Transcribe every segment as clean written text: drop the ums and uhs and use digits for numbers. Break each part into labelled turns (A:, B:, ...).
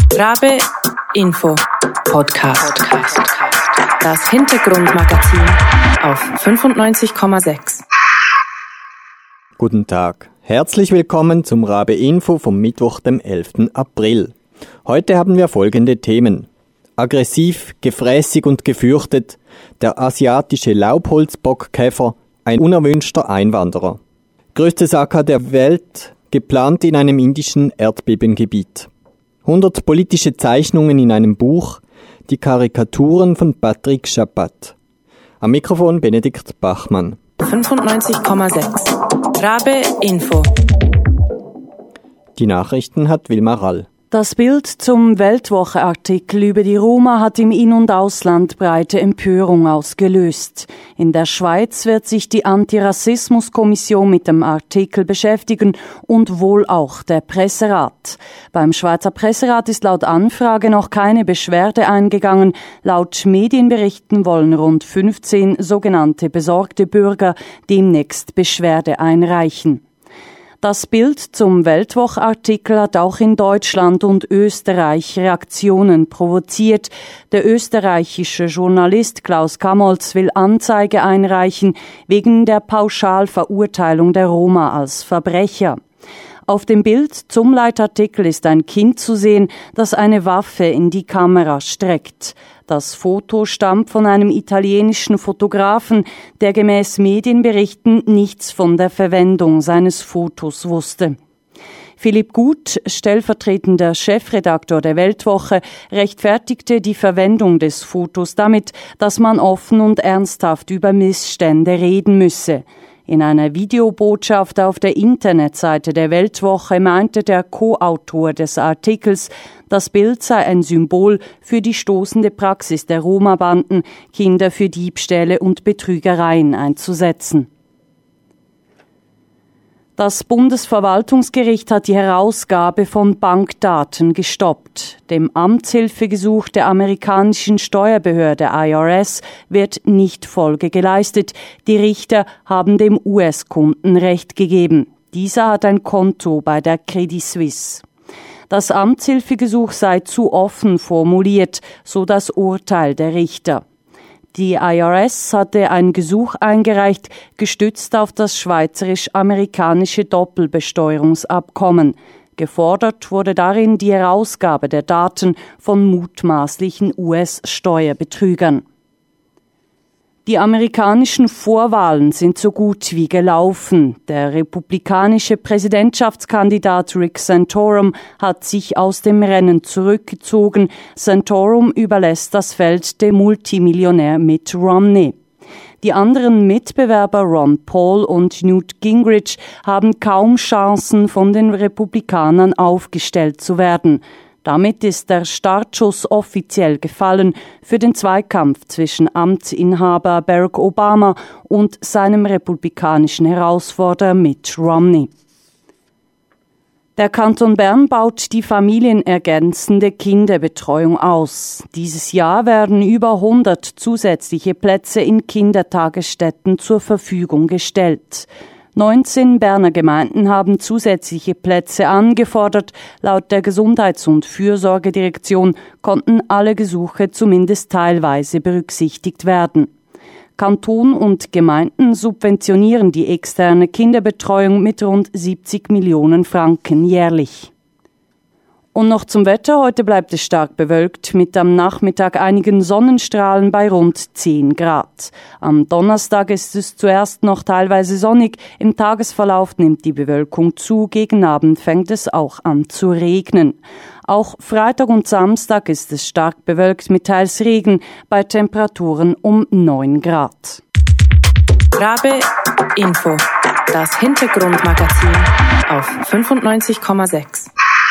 A: Rabe Info Podcast. Das Hintergrundmagazin auf 95,6.
B: Guten Tag. Herzlich willkommen zum Rabe Info vom Mittwoch, dem 11. April. Heute haben wir folgende Themen. Aggressiv, gefräßig und gefürchtet, der asiatische Laubholzbockkäfer, ein unerwünschter Einwanderer. Größtes Acker der Welt, geplant in einem indischen Erdbebengebiet. 100 politische Zeichnungen in einem Buch, die Karikaturen von Patrick Chapat. Am Mikrofon Benedikt Bachmann.
A: 95,6. Rabe Info.
B: Die Nachrichten hat Wilma Rall.
C: Das Bild zum Weltwoche-Artikel über die Roma hat im In- und Ausland breite Empörung ausgelöst. In der Schweiz wird sich die Antirassismus-Kommission mit dem Artikel beschäftigen und wohl auch der Presserat. Beim Schweizer Presserat ist laut Anfrage noch keine Beschwerde eingegangen. Laut Medienberichten wollen rund 15 sogenannte besorgte Bürger demnächst Beschwerde einreichen. Das Bild zum Weltwochartikel hat auch in Deutschland und Österreich Reaktionen provoziert. Der österreichische Journalist Klaus Kamholz will Anzeige einreichen wegen der Pauschalverurteilung der Roma als Verbrecher. Auf dem Bild zum Leitartikel ist ein Kind zu sehen, das eine Waffe in die Kamera streckt. Das Foto stammt von einem italienischen Fotografen, der gemäß Medienberichten nichts von der Verwendung seines Fotos wusste. Philipp Gut, stellvertretender Chefredaktor der Weltwoche, rechtfertigte die Verwendung des Fotos damit, dass man offen und ernsthaft über Missstände reden müsse. In einer Videobotschaft auf der Internetseite der Weltwoche meinte der Co-Autor des Artikels, das Bild sei ein Symbol für die stoßende Praxis der Roma-Banden, Kinder für Diebstähle und Betrügereien einzusetzen. Das Bundesverwaltungsgericht hat die Herausgabe von Bankdaten gestoppt. Dem Amtshilfegesuch der amerikanischen Steuerbehörde IRS wird nicht Folge geleistet. Die Richter haben dem US-Kunden Recht gegeben. Dieser hat ein Konto bei der Credit Suisse. Das Amtshilfegesuch sei zu offen formuliert, so das Urteil der Richter. Die IRS hatte ein Gesuch eingereicht, gestützt auf das schweizerisch-amerikanische Doppelbesteuerungsabkommen. Gefordert wurde darin die Herausgabe der Daten von mutmaßlichen US-Steuerbetrügern. Die amerikanischen Vorwahlen sind so gut wie gelaufen. Der republikanische Präsidentschaftskandidat Rick Santorum hat sich aus dem Rennen zurückgezogen. Santorum überlässt das Feld dem Multimillionär Mitt Romney. Die anderen Mitbewerber Ron Paul und Newt Gingrich haben kaum Chancen, von den Republikanern aufgestellt zu werden. Damit ist der Startschuss offiziell gefallen für den Zweikampf zwischen Amtsinhaber Barack Obama und seinem republikanischen Herausforderer Mitt Romney. Der Kanton Bern baut die familienergänzende Kinderbetreuung aus. Dieses Jahr werden über 100 zusätzliche Plätze in Kindertagesstätten zur Verfügung gestellt. 19 Berner Gemeinden haben zusätzliche Plätze angefordert. Laut der Gesundheits- und Fürsorgedirektion konnten alle Gesuche zumindest teilweise berücksichtigt werden. Kanton und Gemeinden subventionieren die externe Kinderbetreuung mit rund 70 Millionen Franken jährlich. Und noch zum Wetter. Heute bleibt es stark bewölkt, mit am Nachmittag einigen Sonnenstrahlen bei rund 10 Grad. Am Donnerstag ist es zuerst noch teilweise sonnig. Im Tagesverlauf nimmt die Bewölkung zu. Gegen Abend fängt es auch an zu regnen. Auch Freitag und Samstag ist es stark bewölkt mit teils Regen bei Temperaturen um 9 Grad.
A: Rabe Info. Das Hintergrundmagazin auf 95,6.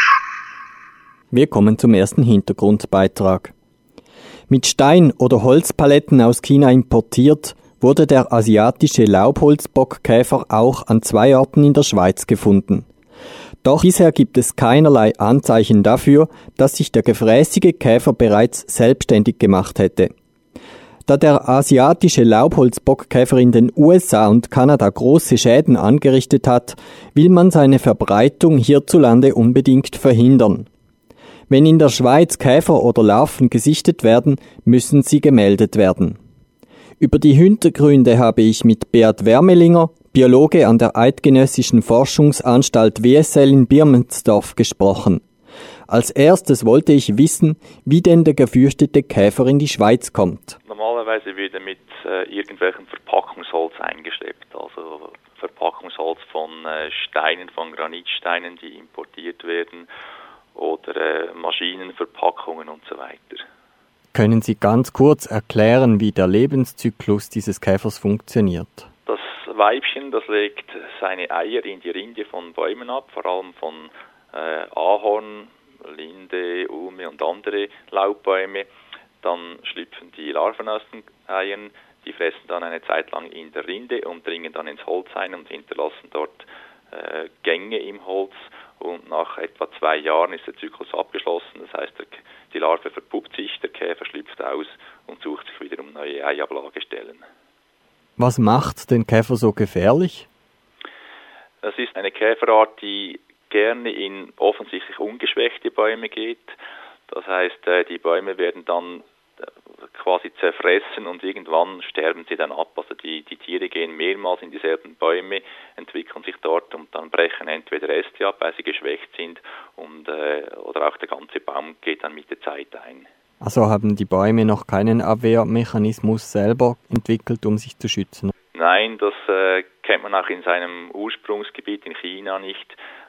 B: Wir kommen zum ersten Hintergrundbeitrag. Mit Stein- oder Holzpaletten aus China importiert, wurde der asiatische Laubholzbockkäfer auch an 2 Orten in der Schweiz gefunden. Doch bisher gibt es keinerlei Anzeichen dafür, dass sich der gefräßige Käfer bereits selbstständig gemacht hätte. Da der asiatische Laubholzbockkäfer in den USA und Kanada große Schäden angerichtet hat, will man seine Verbreitung hierzulande unbedingt verhindern. Wenn in der Schweiz Käfer oder Larven gesichtet werden, müssen sie gemeldet werden. Über die Hintergründe habe ich mit Beat Wermelinger, Biologe an der Eidgenössischen Forschungsanstalt WSL in Birmensdorf, gesprochen. Als erstes wollte ich wissen, wie denn der gefürchtete Käfer in die Schweiz kommt.
D: Normalerweise wird er mit irgendwelchem Verpackungsholz eingeschleppt, also Verpackungsholz von Steinen, von Granitsteinen, die importiert werden, oder Maschinenverpackungen und so weiter.
B: Können Sie ganz kurz erklären, wie der Lebenszyklus dieses Käfers funktioniert?
D: Das Weibchen, das legt seine Eier in die Rinde von Bäumen ab, vor allem von Ahorn, Linde, Ulme und andere Laubbäume. Dann schlüpfen die Larven aus den Eiern, die fressen dann eine Zeit lang in der Rinde und dringen dann ins Holz ein und hinterlassen dort Gänge im Holz. Und nach etwa 2 Jahren ist der Zyklus abgeschlossen. Das heißt, die Larve verpuppt sich, der Käfer schlüpft aus und sucht sich wiederum neue Eiablagestellen.
B: Was macht den Käfer so gefährlich?
D: Das ist eine Käferart, die gerne in offensichtlich ungeschwächte Bäume geht. Das heißt, die Bäume werden dann quasi zerfressen und irgendwann sterben sie dann ab. Also die Tiere gehen mehrmals in dieselben Bäume, entwickeln sich dort und dann brechen entweder Äste ab, weil sie geschwächt sind, oder auch der ganze Baum geht dann mit der Zeit ein.
B: Also haben die Bäume noch keinen Abwehrmechanismus selber entwickelt, um sich zu schützen?
D: Nein, das kennt man auch in seinem Ursprungsgebiet in China nicht.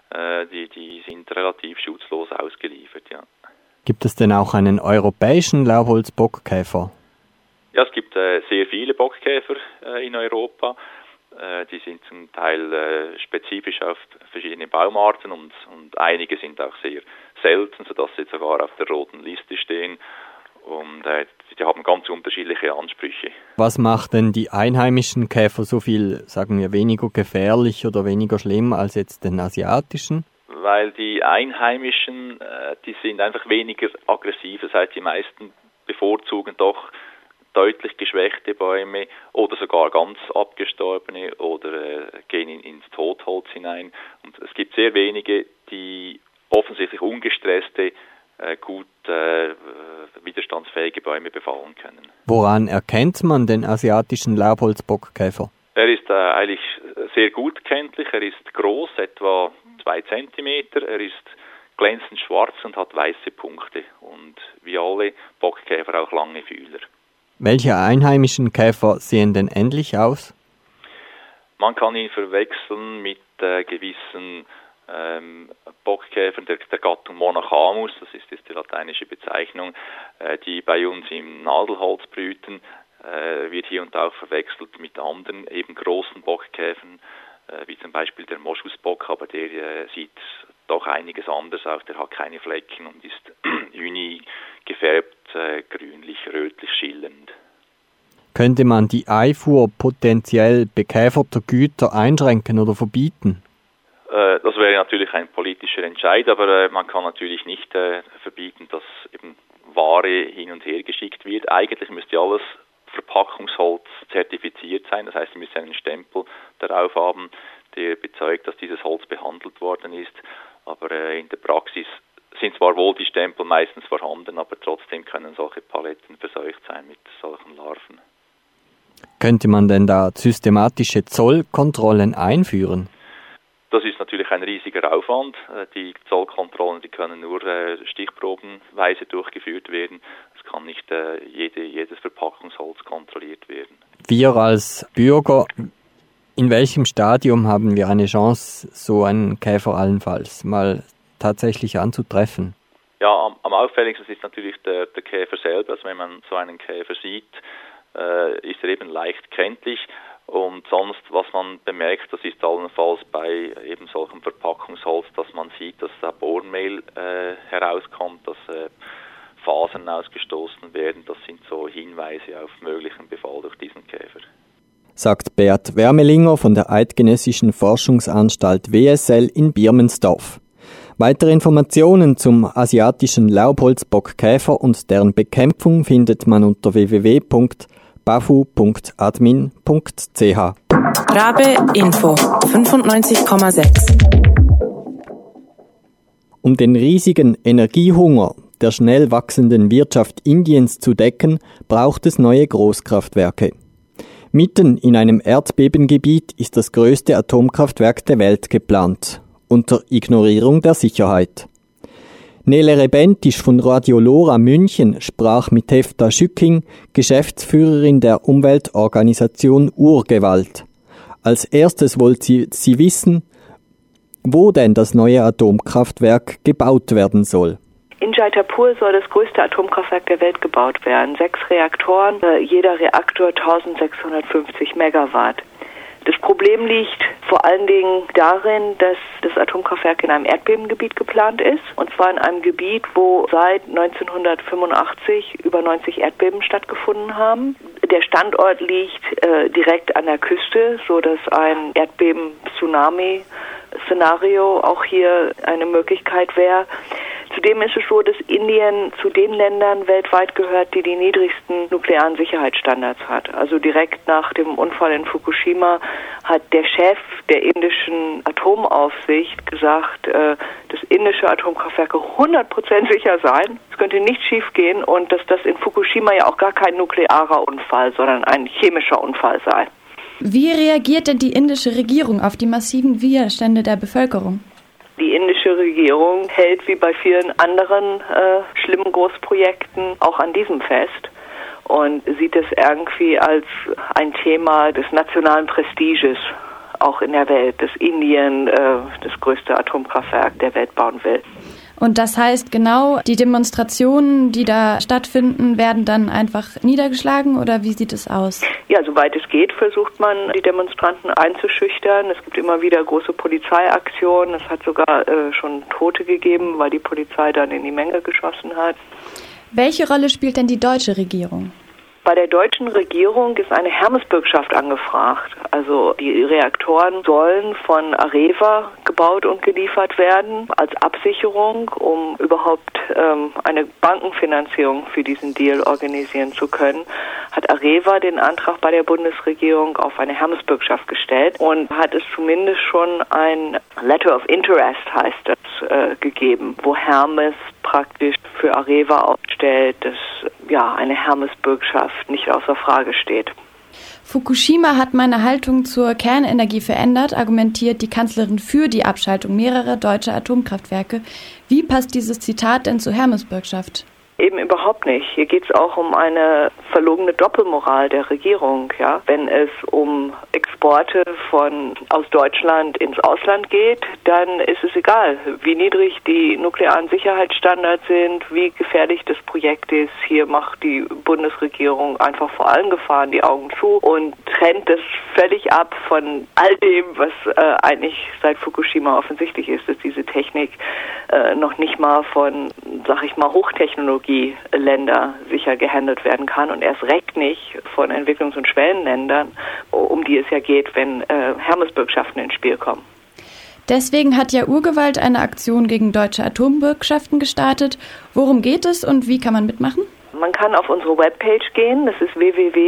D: Die sind relativ schutzlos ausgeliefert, ja.
B: Gibt es denn auch einen europäischen Laubholzbockkäfer?
D: Ja, es gibt sehr viele Bockkäfer in Europa. Die sind zum Teil spezifisch auf verschiedene Baumarten und einige sind auch sehr selten, sodass sie sogar auf der roten Liste stehen. Und die haben ganz unterschiedliche Ansprüche.
B: Was macht denn die einheimischen Käfer so viel, sagen wir, weniger gefährlich oder weniger schlimm als jetzt den asiatischen?
D: Weil die Einheimischen, die sind einfach weniger aggressiv. Das heißt, die meisten bevorzugen doch deutlich geschwächte Bäume oder sogar ganz abgestorbene oder gehen ins Totholz hinein. Und es gibt sehr wenige, die offensichtlich ungestresste, gut widerstandsfähige Bäume befallen können.
B: Woran erkennt man den asiatischen Laubholzbockkäfer?
D: Er ist eigentlich sehr gut kenntlich. Er ist groß, etwa 2 Zentimeter. Er ist glänzend schwarz und hat weiße Punkte. Und wie alle Bockkäfer auch lange Fühler.
B: Welche einheimischen Käfer sehen denn ähnlich aus?
D: Man kann ihn verwechseln mit gewissen Bockkäfern der Gattung Monochamus, das ist die lateinische Bezeichnung, die bei uns im Nadelholz brüten, wird hier und da auch verwechselt mit anderen eben großen Bockkäfern, wie zum Beispiel der Moschusbock, aber der sieht doch einiges anders aus, der hat keine Flecken und ist uni gefärbt, grünlich, rötlich schillernd.
B: Könnte man die Einfuhr potenziell bekäferter Güter einschränken oder verbieten?
D: Das wäre natürlich ein politischer Entscheid, aber man kann natürlich nicht verbieten, dass eben Ware hin und her geschickt wird. Eigentlich müsste alles Verpackungsholz zertifiziert sein, das heißt, Sie müssen einen Stempel darauf haben, der bezeugt, dass dieses Holz behandelt worden ist. Aber in der Praxis sind zwar wohl die Stempel meistens vorhanden, aber trotzdem können solche Paletten verseucht sein mit solchen Larven.
B: Könnte man denn da systematische Zollkontrollen einführen?
D: Das ist natürlich ein riesiger Aufwand. Die Zollkontrollen, die können nur stichprobenweise durchgeführt werden. Es kann nicht jedes Verpackungsholz kontrolliert werden. Wir
B: als Bürger, in welchem Stadium haben wir eine Chance, so einen Käfer allenfalls mal tatsächlich anzutreffen? Ja, am auffälligsten ist natürlich der Käfer selber. Also wenn man so einen Käfer sieht, ist er eben leicht kenntlich. Und sonst, was man bemerkt, das ist allenfalls bei eben solchem Verpackungsholz, dass man sieht, dass da Bohrmehl herauskommt, dass Fasern ausgestoßen werden. Das sind so Hinweise auf möglichen Befall durch diesen Käfer. Sagt Beat Wermelinger von der Eidgenössischen Forschungsanstalt WSL in Birmensdorf. Weitere Informationen zum asiatischen Laubholzbockkäfer und deren Bekämpfung findet man unter www.bafu.admin.ch.
A: Rabe Info 95,6.
B: Um den riesigen Energiehunger der schnell wachsenden Wirtschaft Indiens zu decken, braucht es neue Großkraftwerke. Mitten in einem Erdbebengebiet ist das größte Atomkraftwerk der Welt geplant, unter Ignorierung der Sicherheit. Nele Rebentisch von Radio Lora München sprach mit Hefta Schücking, Geschäftsführerin der Umweltorganisation Urgewalt. Als erstes wollte sie wissen, wo denn das neue Atomkraftwerk gebaut werden soll.
E: In Jaitapur soll das größte Atomkraftwerk der Welt gebaut werden. 6 Reaktoren, jeder Reaktor 1650 Megawatt. Das Problem liegt vor allen Dingen darin, dass das Atomkraftwerk in einem Erdbebengebiet geplant ist. Und zwar in einem Gebiet, wo seit 1985 über 90 Erdbeben stattgefunden haben. Der Standort liegt direkt an der Küste, so dass ein Erdbeben-Tsunami-Szenario auch hier eine Möglichkeit wäre. Zudem ist es so, dass Indien zu den Ländern weltweit gehört, die die niedrigsten nuklearen Sicherheitsstandards hat. Also direkt nach dem Unfall in Fukushima hat der Chef der indischen Atomaufsicht gesagt, dass indische Atomkraftwerke 100% sicher seien. Es könnte nicht schiefgehen und dass das in Fukushima ja auch gar kein nuklearer Unfall, sondern ein chemischer Unfall sei.
F: Wie reagiert denn die indische Regierung auf die massiven Widerstände der Bevölkerung?
E: Die indische Regierung hält wie bei vielen anderen schlimmen Großprojekten auch an diesem fest und sieht es irgendwie als ein Thema des nationalen Prestiges auch in der Welt, dass Indien das größte Atomkraftwerk der Welt bauen will.
F: Und das heißt genau, die Demonstrationen, die da stattfinden, werden dann einfach niedergeschlagen oder wie sieht es aus?
E: Ja, soweit es geht, versucht man, die Demonstranten einzuschüchtern. Es gibt immer wieder große Polizeiaktionen. Es hat sogar schon Tote gegeben, weil die Polizei dann in die Menge geschossen hat.
F: Welche Rolle spielt denn die deutsche Regierung?
E: Bei der deutschen Regierung ist eine Hermesbürgschaft angefragt. Also die Reaktoren sollen von Areva gebaut und geliefert werden als Absicherung, um überhaupt eine Bankenfinanzierung für diesen Deal organisieren zu können. Hat Areva den Antrag bei der Bundesregierung auf eine Hermesbürgschaft gestellt und hat es zumindest schon ein Letter of Interest, heißt das, gegeben, wo Hermes praktisch für Areva aufstellt, dass eine Hermesbürgschaft nicht außer Frage steht.
F: Fukushima hat meine Haltung zur Kernenergie verändert, argumentiert die Kanzlerin für die Abschaltung mehrerer deutscher Atomkraftwerke. Wie passt dieses Zitat denn zur Hermesbürgschaft?
E: Eben überhaupt nicht. Hier geht es auch um eine verlogene Doppelmoral der Regierung. Ja? Wenn es um Exporte aus Deutschland ins Ausland geht, dann ist es egal, wie niedrig die nuklearen Sicherheitsstandards sind, wie gefährlich das Projekt ist. Hier macht die Bundesregierung einfach vor allen Gefahren die Augen zu und trennt das völlig ab von all dem, was eigentlich seit Fukushima offensichtlich ist, dass diese Technik noch nicht mal von, Hochtechnologie-Länder sicher gehandelt werden kann und erst recht nicht von Entwicklungs- und Schwellenländern, um die es ja geht, wenn Hermesbürgschaften ins Spiel kommen.
F: Deswegen hat ja Urgewalt eine Aktion gegen deutsche Atombürgschaften gestartet. Worum geht es und wie kann man mitmachen?
E: Man kann auf unsere Webpage gehen, das ist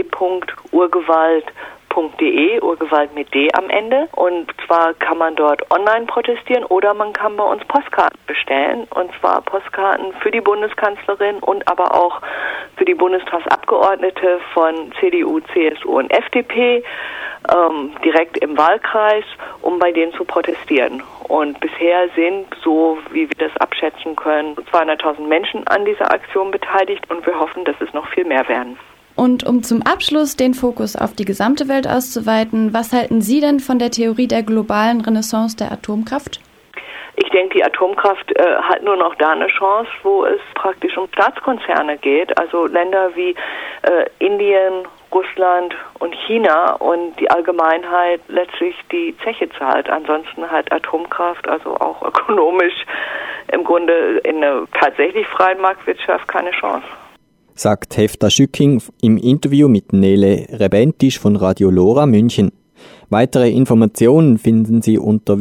E: www.urgewalt.de, Urgewalt mit D am Ende. Und zwar kann man dort online protestieren oder man kann bei uns Postkarten bestellen. Und zwar Postkarten für die Bundeskanzlerin und aber auch für die Bundestagsabgeordnete von CDU, CSU und FDP direkt im Wahlkreis, um bei denen zu protestieren. Und bisher sind, so wie wir das abschätzen können, 200.000 Menschen an dieser Aktion beteiligt und wir hoffen, dass es noch viel mehr werden.
F: Und um zum Abschluss den Fokus auf die gesamte Welt auszuweiten, was halten Sie denn von der Theorie der globalen Renaissance der Atomkraft?
E: Ich denke, die Atomkraft hat nur noch da eine Chance, wo es praktisch um Staatskonzerne geht, also Länder wie Indien, Russland und China und die Allgemeinheit letztlich die Zeche zahlt. Ansonsten hat Atomkraft, also auch ökonomisch, im Grunde in einer tatsächlich freien Marktwirtschaft keine Chance.
B: Sagt Hefta Schücking im Interview mit Nele Rebentisch von Radio Lora München. Weitere Informationen finden Sie unter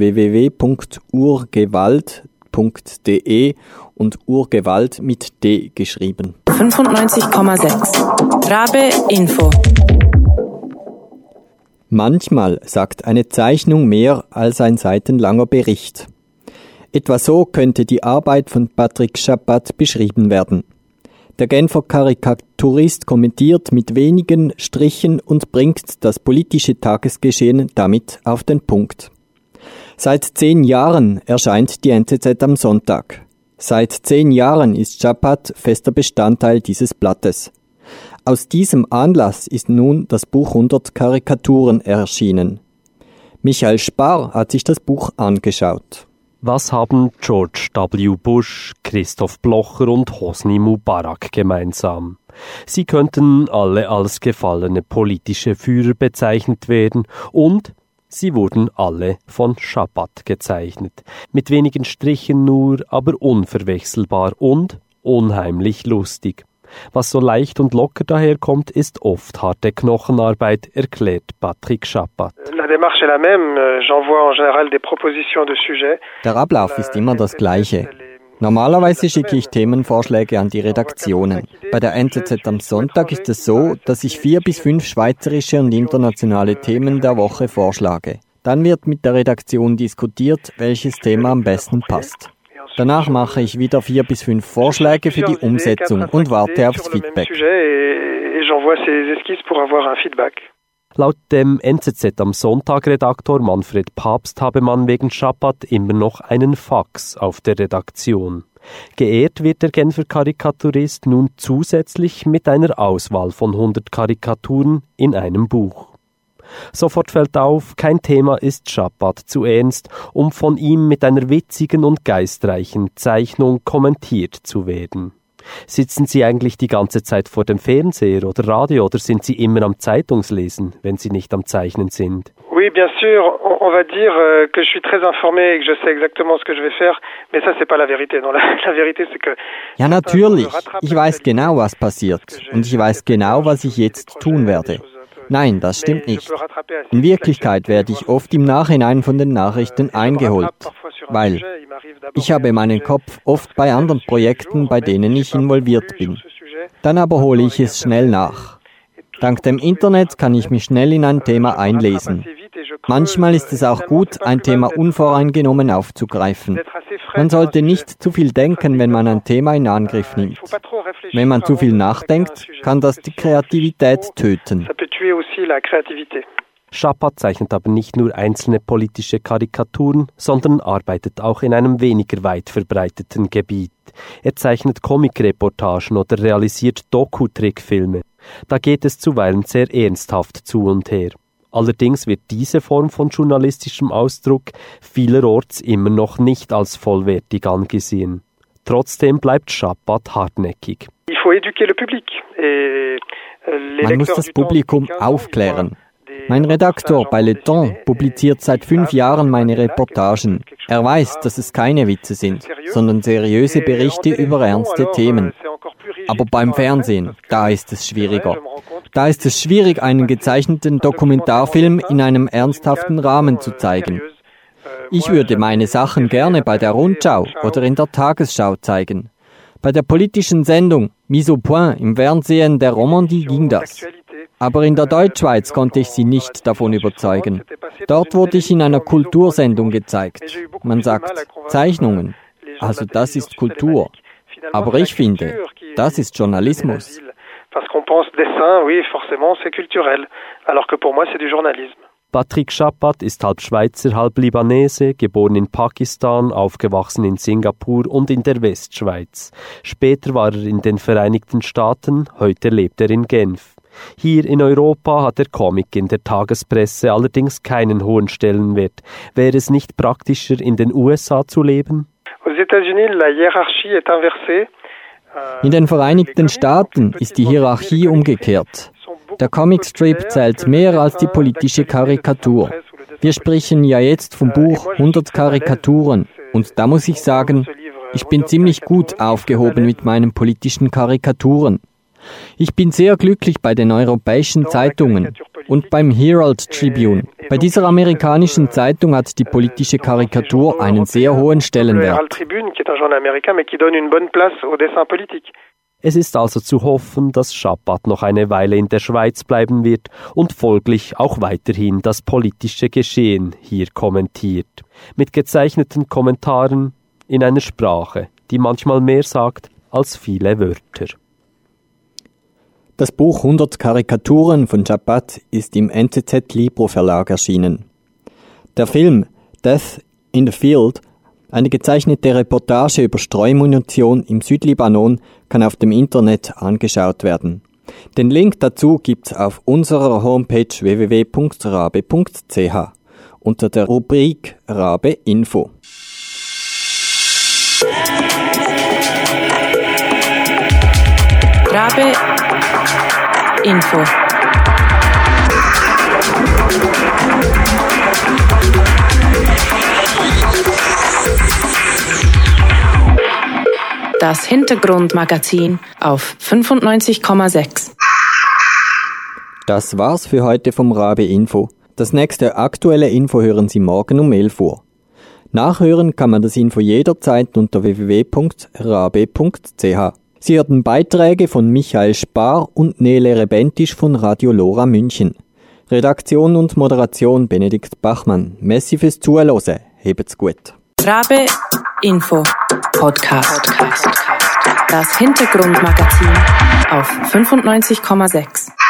B: www.urgewalt.de und Urgewalt mit D geschrieben.
A: 95,6 Rabe Info.
B: Manchmal sagt eine Zeichnung mehr als ein seitenlanger Bericht. Etwa so könnte die Arbeit von Patrick Chapat beschrieben werden. Der Genfer Karikaturist kommentiert mit wenigen Strichen und bringt das politische Tagesgeschehen damit auf den Punkt. Seit 10 Jahren erscheint die NZZ am Sonntag. Seit 10 Jahren ist Chapat fester Bestandteil dieses Blattes. Aus diesem Anlass ist nun das Buch 100 Karikaturen erschienen. Michael Spar hat sich das Buch angeschaut.
G: Was haben George W. Bush, Christoph Blocher und Hosni Mubarak gemeinsam? Sie könnten alle als gefallene politische Führer bezeichnet werden und sie wurden alle von Chapat gezeichnet. Mit wenigen Strichen nur, aber unverwechselbar und unheimlich lustig. Was so leicht und locker daherkommt, ist oft harte Knochenarbeit, erklärt Patrick Chapat.
B: Der Ablauf ist immer das gleiche. Normalerweise schicke ich Themenvorschläge an die Redaktionen. Bei der NZZ am Sonntag ist es so, dass ich 4 bis 5 schweizerische und internationale Themen der Woche vorschlage. Dann wird mit der Redaktion diskutiert, welches Thema am besten passt. Danach mache ich wieder 4 bis 5 Vorschläge für die Umsetzung und warte aufs Feedback.
G: Laut dem NZZ am Sonntag-Redaktor Manfred Papst habe man wegen Chapat immer noch einen Fax auf der Redaktion. Geehrt wird der Genfer Karikaturist nun zusätzlich mit einer Auswahl von 100 Karikaturen in einem Buch. Sofort fällt auf, kein Thema ist Chapat zu ernst, um von ihm mit einer witzigen und geistreichen Zeichnung kommentiert zu werden. Sitzen Sie eigentlich die ganze Zeit vor dem Fernseher oder Radio oder sind Sie immer am Zeitungslesen, wenn Sie nicht am Zeichnen sind?
H: Oui, bien sûr, on va dire que je suis très informé et que je sais exactement ce que je vais faire, mais ça c'est pas la vérité. Non, la vérité c'est que
B: Ja, natürlich. Ich weiß genau, was passiert und ich weiß genau, was ich jetzt tun werde. Nein, das stimmt nicht. In Wirklichkeit werde ich oft im Nachhinein von den Nachrichten eingeholt, weil ich habe meinen Kopf oft bei anderen Projekten, bei denen ich involviert bin. Dann aber hole ich es schnell nach. Dank dem Internet kann ich mich schnell in ein Thema einlesen. Manchmal ist es auch gut, ein Thema unvoreingenommen aufzugreifen. Man sollte nicht zu viel denken, wenn man ein Thema in Angriff nimmt. Wenn man zu viel nachdenkt, kann das die Kreativität töten.
G: Chapat zeichnet aber nicht nur einzelne politische Karikaturen, sondern arbeitet auch in einem weniger weit verbreiteten Gebiet. Er zeichnet Comicreportagen oder realisiert Doku-Trickfilme. Da geht es zuweilen sehr ernsthaft zu und her. Allerdings wird diese Form von journalistischem Ausdruck vielerorts immer noch nicht als vollwertig angesehen. Trotzdem bleibt Chapat hartnäckig.
B: Man muss das Publikum aufklären. Mein Redaktor bei Le Temps publiziert seit 5 Jahren meine Reportagen. Er weiß, dass es keine Witze sind, sondern seriöse Berichte über ernste Themen. Aber beim Fernsehen, da ist es schwieriger. Da ist es schwierig, einen gezeichneten Dokumentarfilm in einem ernsthaften Rahmen zu zeigen. Ich würde meine Sachen gerne bei der Rundschau oder in der Tagesschau zeigen. Bei der politischen Sendung Mise au Point im Fernsehen der Romandie ging das. Aber in der Deutschschweiz konnte ich sie nicht davon überzeugen. Dort wurde ich in einer Kultursendung gezeigt. Man sagt Zeichnungen, also das ist Kultur. Aber ich finde, das ist Journalismus.
G: Patrick Chapat ist halb Schweizer, halb Libanese, geboren in Pakistan, aufgewachsen in Singapur und in der Westschweiz. Später war er in den Vereinigten Staaten, heute lebt er in Genf. Hier in Europa hat der Comic in der Tagespresse allerdings keinen hohen Stellenwert. Wäre es nicht praktischer, in den USA zu leben?
B: In den Vereinigten Staaten ist die Hierarchie umgekehrt. Der Comicstrip zählt mehr als die politische Karikatur. Wir sprechen ja jetzt vom Buch 100 Karikaturen. Und da muss ich sagen, ich bin ziemlich gut aufgehoben mit meinen politischen Karikaturen. Ich bin sehr glücklich bei den europäischen Zeitungen und beim Herald Tribune. Bei dieser amerikanischen Zeitung hat die politische Karikatur einen sehr hohen Stellenwert.
G: Es ist also zu hoffen, dass Chapat noch eine Weile in der Schweiz bleiben wird und folglich auch weiterhin das politische Geschehen hier kommentiert. Mit gezeichneten Kommentaren in einer Sprache, die manchmal mehr sagt als viele Wörter.
B: Das Buch 100 Karikaturen von Chapat ist im NZZ Libro Verlag erschienen. Der Film Death in the Field, eine gezeichnete Reportage über Streumunition im Südlibanon, kann auf dem Internet angeschaut werden. Den Link dazu gibt's auf unserer Homepage www.rabe.ch unter der Rubrik Rabe Info.
A: Rabe Info. Das Hintergrundmagazin auf 95,6.
B: Das war's für heute vom Rabe Info. Das nächste aktuelle Info hören Sie morgen um 11 Uhr. Nachhören kann man das Info jederzeit unter www.rabe.ch. Sie hörten Beiträge von Michael Spar und Nele Rebentisch von Radio Lora München. Redaktion und Moderation Benedikt Bachmann. Merci fürs Zuhören. Hebt's gut.
A: Rabe Info Podcast. Das Hintergrundmagazin auf 95,6.